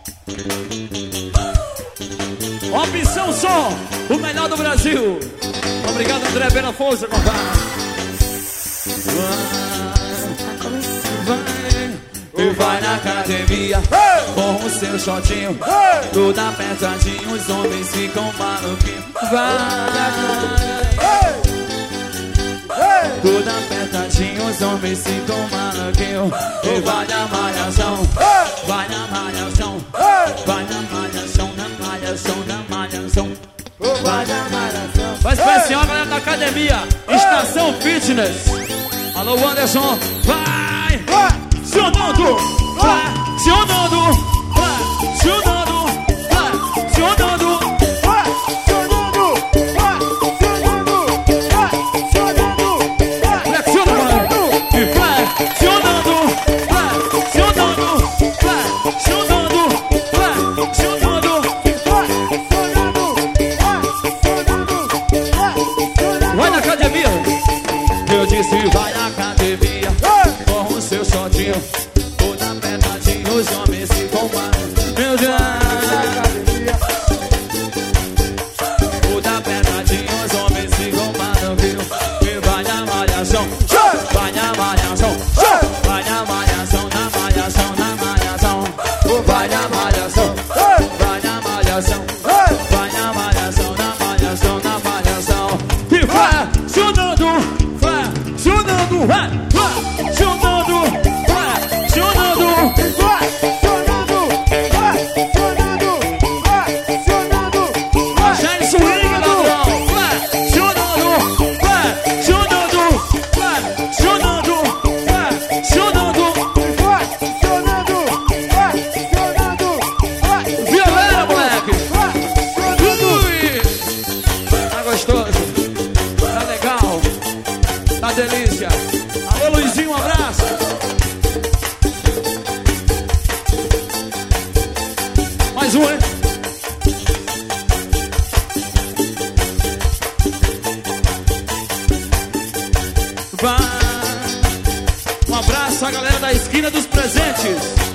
Opção Som, o melhor do Brasil. Obrigado, André, pela força, compadre. Vai na academia com o seu shortinho, tudo apertadinho, os homens ficam maluquinhos. Vai, tudo apertadinho, os homens ficam maluquinhos. E vai na malhação, vai na malhação, vai na malhação, na malhação, na malhação, vai na malhação. Vai especial, galera da academia, Estação Fitness. Alô, Anderson, vai! Sionando, flexionando, flexionando, flexionando, flexionando, flexionando, flexionando, flexiona, mano, e flexionando, flexionando, flexionando, flexionando, flexionando. Vai na academia, eu disse vai na academia. Com o seu shortinho, toda apertadinho, os homens se comparam. Meu Deus, toda apertadinho, os homens se comparam, viu? E vai na malhação, vai na malhação, vai na malhação, na malhação, na malhação, vai na malhação, vai na malhação, vai na malhação, na malhação, na malhação. E vai chutando, vai chutando, vai. Delícia. Alô, Luizinho, um abraço. Mais um, hein? Vai. Um abraço à galera da Esquina dos Presentes.